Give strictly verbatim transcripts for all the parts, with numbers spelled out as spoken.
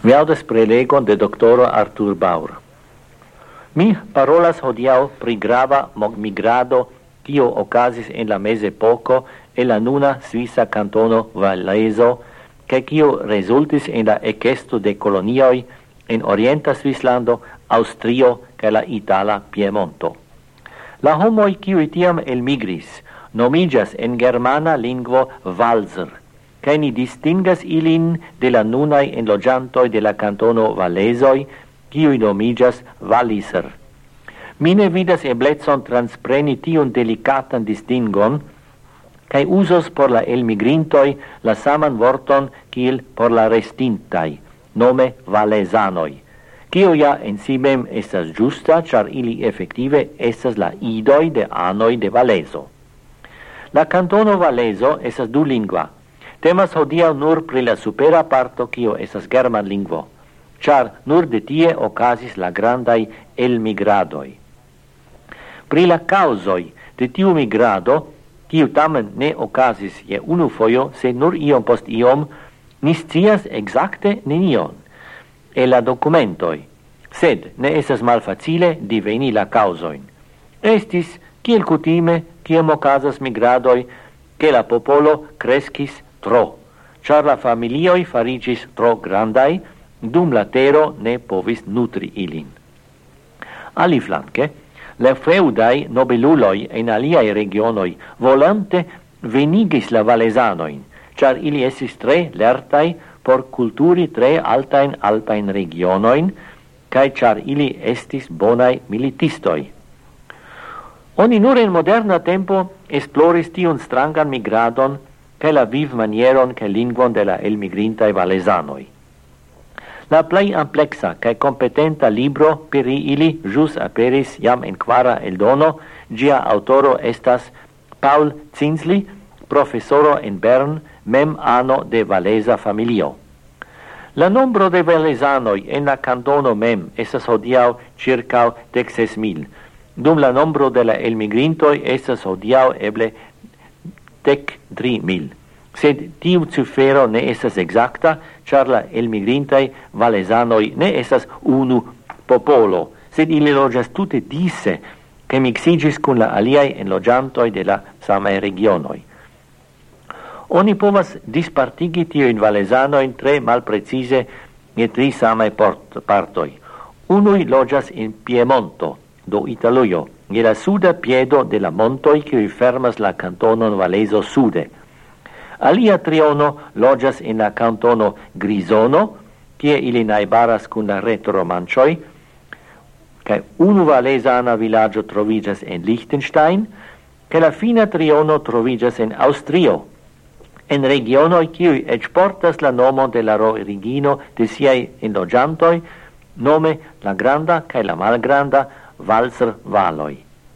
Vi audas prelegon de doctoro Artur Baur. Mi parolas hodiau pri grava migrado kio okazis en la mezepoko en la nuna Svisa cantono Valezo, kaj kio resultis en la ekesto de kolonioj en orienta Svislando, Austrio kaj la Itala Piemonto. La homoj kiuj tiam elmigris nomiĝas en germana lingvo Walser, kaj ni distingas ilin de la nunaj enloĝantoj de la cantono Valezoj, kiuj nomiĝas Walliser. Mi ne vidas eblecon transpreni tiun delikatan distingon, kaj uzos por la elmigrintoj la saman vorton kiel por la restintaj, nome valezanoj, kio ja en si mem estas ĝusta, ĉar ili efektive estas la idoj de anoj de Valezo. La cantono Valezo estas dulingva. Temas hodiaŭ nur pri la supera parto kio estas german lingvo, ĉar nur de tie okazis la grandaj elmigradoj. Pri la kaŭzoj de tiu migrado, kiu tamen ne okazis je unu fojo, sed nur iom post iom, ni scias ekzakte nenion el la dokumentoj, sed ne estas malfacile diveni la kaŭzojn. Estis, kiel kutime, kiam okazas migradoj, ke la popolo kreskis tro, ĉar la familioj fariĝis tro grandaj, dum la tero ne povis nutri ilin. Aliflanke, la feudaj nobeluloj en aliaj regionoj volante venigis la valezanojn, ĉar ili estis tre lertaj por kulturi tre altajn alpajn regionojn, kaj ĉar ili estis bonaj militistoj. Oni nur en moderna tempo esploris tiun strangan migradon kaj la vivmanieron kaj lingvon de la elmigrintaj valezanoj. La plej ampleksa kaj kompetenta libro pri ili ĵus aperis jam en kvara eldono, ĝia aŭtoro estas Paul Zinsli, profesoro en Bern, mem ano de valeza familio. La nombro de valezanoj en la cantono mem estas hodiaŭ ĉirkaŭ dek ses mil, dum la nombro de la elmigrintoj estas hodiaŭ eble dek tri mil. Sed tiu cifero ne estas exacta, ĉar la elmigrintaj valezanoj ne estas unu popolo, sed ili loĝas tute dise, kaj miksiĝis kun la aliaj enloĝantoj de la samaj regionoj. Oni povas dispartigi tiujn valezanojn tre malprecize je tri samaj partoj. Unuj loĝas en Piemonto, do Italujo, je la suda piedo de la montoj, kiuj fermas la kantonon Valezo sude. Alia triono loĝas en la kantono Grizono, kie ili najbaras kun la retoromanĉoj, kaj unu valezana vilaĝo troviĝas en Liechtenstein, kaj la fina triono troviĝas en Aŭstrio, en regionoj kiuj eĉ portas la nomon de la origino de siaj enloĝantoj, nome la granda kaj la malgranda Walser-valoj.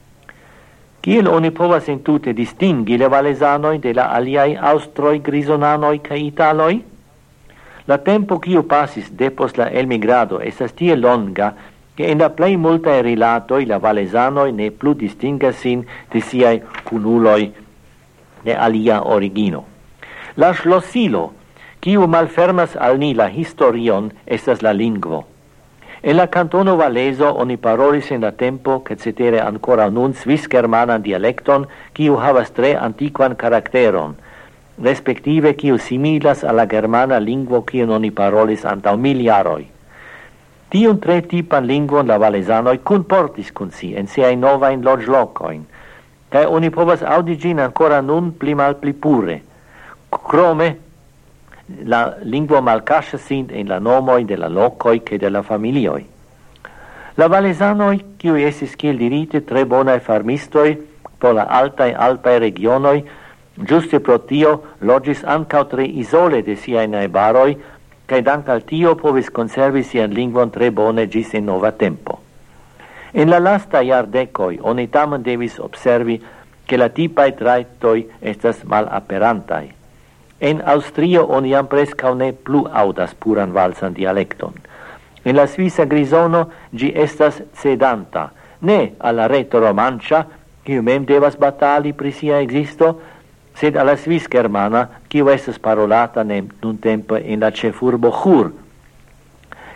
Kiel oni povas entute distingi la valezanoj de la aliaj aŭstroj, grizonanoj kaj italoj? La tempo kiu pasis depost la elmigrado estas tiel longa, ke en la plej multaj rilatoj la valezanoj ne plu distingas sin de siaj kunuloj de alia origino. La ŝlosilo, kiu malfermas al ni la historion, estas la lingvo. En la cantono Valezo oni parolis en la tempo, che cetere ancora nun svis-germanan dialekton, kiu havas tre antiquan karakteron, respektive kiu similas al la germana lingvo kiun oni parolis antaŭ mil jaroj. Tiun tre tipan lingvon la valezanoj kunportis kun si en siaj novajn loĝlokojn, kaj oni povas aŭdi ĝin ancora nun pli malpli pure. Krome, la lingvo malkaŝas sin en la nomoj de la lokoj kaj de la familioj. La valezanoj, kiuj estis kiel dirite tre bonaj farmistoj por la altaj alpaj regionoj, ĝuste pro tio loĝis ankaŭ tre izole de siaj najbaroj, kaj dank al tio povis konservi sian lingvon tre bone ĝis en nova tempo. En la lastaj jardekoj oni tamen devis observi, ke la tipaj trajtoj estas malaperantaj. En Aŭstrio oni jam preskaŭ ne plu aŭdas puran valsan dialekton. En la Svisa Grizono ĝi estas cedanta, ne al la retoromanĉa, kiu mem devas batali pri sia ekzisto, sed al la svis-germana, kiu estas parolata nuntempe en la ĉefurbo Chur,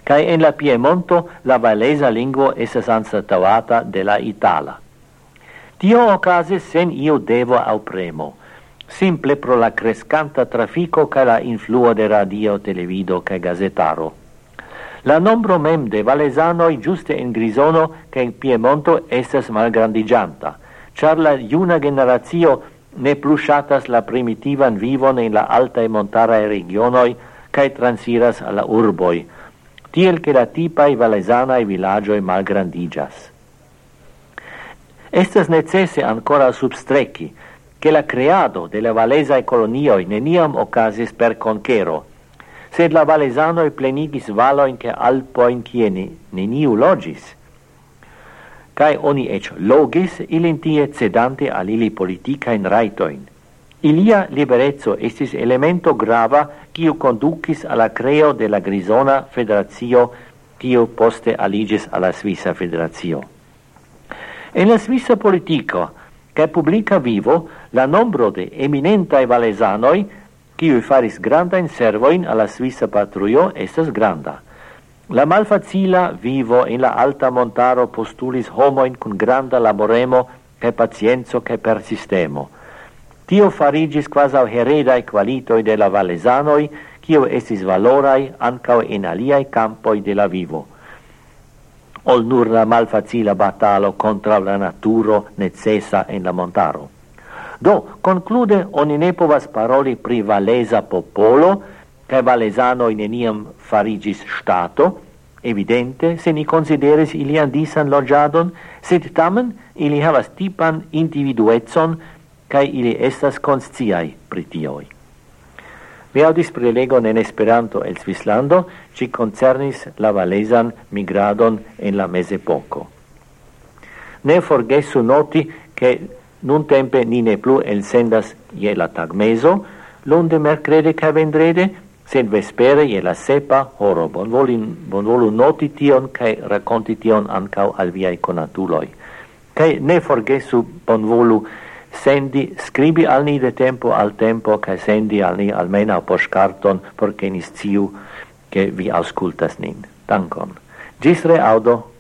cae en la Piemonto la valesa lingua esas anstataŭata de la itala. Tio ocasis sen io devo au premo, simple pro la crescanta trafico ca la influo de radio, televido ca gazetaro. La nombro mem de valesanoi giuste in Grisono ca in Piemonto estas malgrandigianta, char la iuna generatio ne plus shatas la primitivan vivon in la alta e montarae regionoi cae transiras alla urboi, tiel che la tipai valesanae villagioi malgrandigas. Estas necesse ancora substreci, che la creado de la valesae colonioi neniam ocasis per conquero, sed la valesanoi plenigis valoin che alpoin kie neniu logis, cae oni ec logis ilintie cedante al ili politicain raitoin. Ilia liberezzo estis elemento grava quiu conducis alla creo de la Grisona Federatio, quiu poste aligis alla Svissa Federatio. En la Svissa politico, cae publica vivo, la nombro de eminentae valesanoi, quiui faris grandain servoin alla Svissa patruio, estas granda. La malfacila vivo in la alta montaro postulis homoin cun granda laboremo, cae pacienzo, cae persistemo. Tio farigis quasau heredae qualitoi de la valesanoi, quio estis valorai ancao in aliai campoi de la vivo. Ol nur la malfacila batalo contra la naturo necessa in la montaro. Do, conclude, oni ne povas paroli pri valesa popolo, cae valesanoi neniam farigis stato, evidente, se ni consideris ilian disan logiadon, sed tamen ili havas tipan individuetson, cae ili estas consciai pri tioi. Mi audis prelegon en Esperanto el Svislando, ci concernis la valesan migradon en la mezepoco. Ne forgesu noti che nun tempe ni ne plu elsendas je la tagmeso, lunde, mercrede ca vendrede, sed vespere je la sepa horo. Bonvolu noti tion cae raconti tion ancau al viai conatuloi. Cae ne forgesu bonvolu sendi, scribi al ni de tempo al tempo, cae sendi al ni almena postcarton, porque ni sciu che vi auscultas nin. Dankon. Gis reaudo.